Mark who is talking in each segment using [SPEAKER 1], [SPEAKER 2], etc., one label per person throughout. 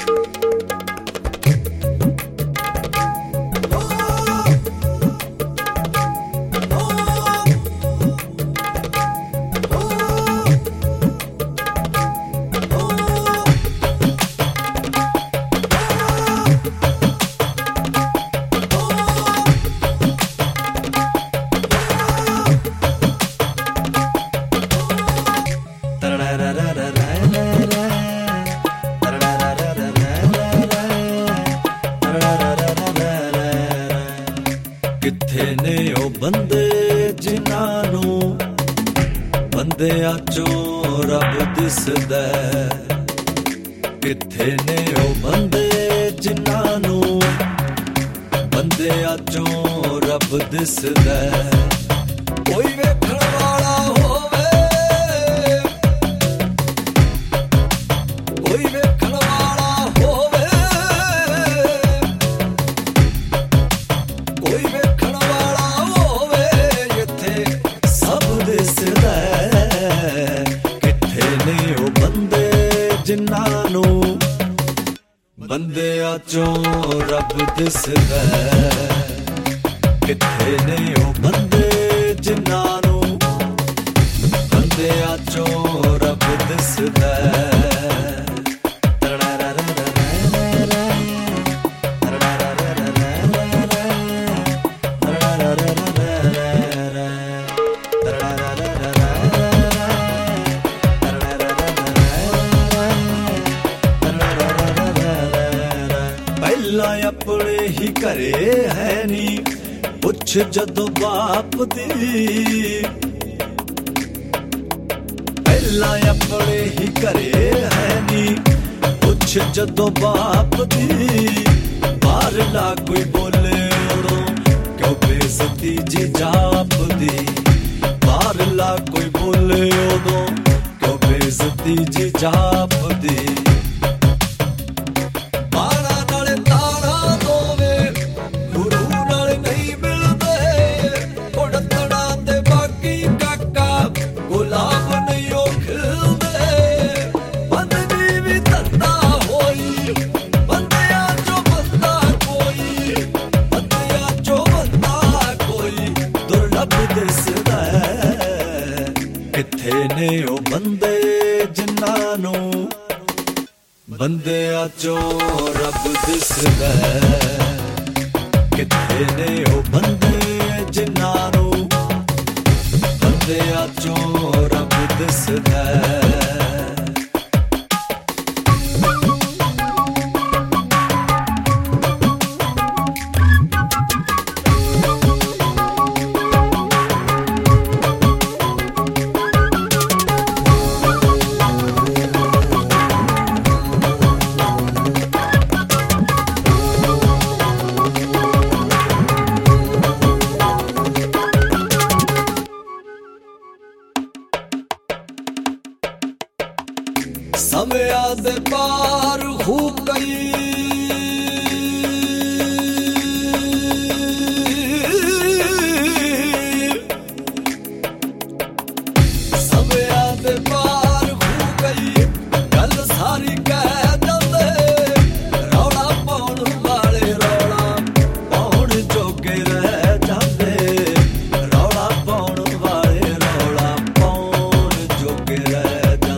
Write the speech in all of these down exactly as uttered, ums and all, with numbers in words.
[SPEAKER 1] किथे ने ओ बंदे जिन्हां नूं बंदियां चों रब दिसदा, किथे ने ओ बंदे जिन्हां नूं बंदियां चों रब दिसदा। कोई वेखण वाला होवे, कोई वेखण वाला होवे, कोई वेखण वाला होवे, इत्थे सब दिसदा। किथे ने ओ बंदे जिन्हां नूं बंदियां चों रब दिसदा, किथे ने ओ बंदे जिन्हां नूं बंदियां चों रब दिसदा। पहला अपने ही घरे है नी पुछ जदों बाप दी, पहला अपने ही घरे है नी पुछ जदों बाप दी। बाहरला कोई बोले उड़ो क्यों बेइज्जती जी जाप दी, बाहरला कोई बोले उड़ो क्यों बेइज्जती जी जाप दी। किथे ने ओ बंदे जिन्हां नूं बंदियां चों रब दिसदा, किथे ने ओ बंदे जिन्हां नूं बंदियां चों रब दिसदा। समया दे पार हो गई, समया दे पार हो गई, गल सारी कह दंदे रौला पाउण वाले रौला पाउण जोगे रह जांदे, रौला पाउण वाले रौला पाउण जोगे रह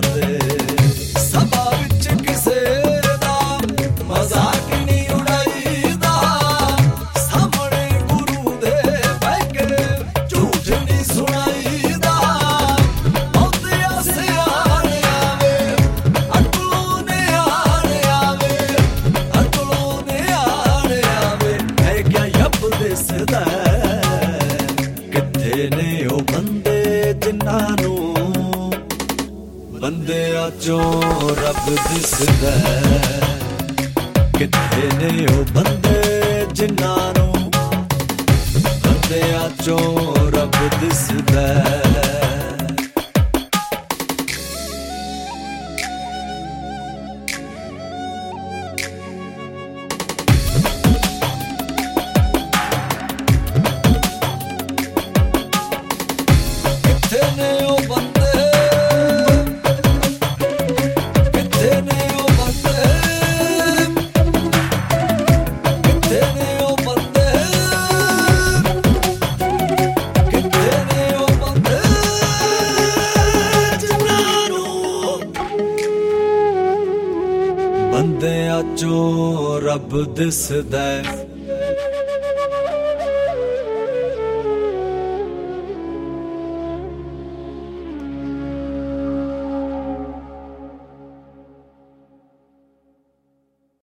[SPEAKER 1] किथे ने ओ बंदे जिन्हां नूं बंदियां चों रब दिसदा, किथे ने ओ बंदे जिन्हां नूं बंदियां चों रब दिसदा। किथे ने ओ बंदे ਬੰਦਿਆਂ ਚੋਂ ਰੱਬ ਦਿਸਦਾ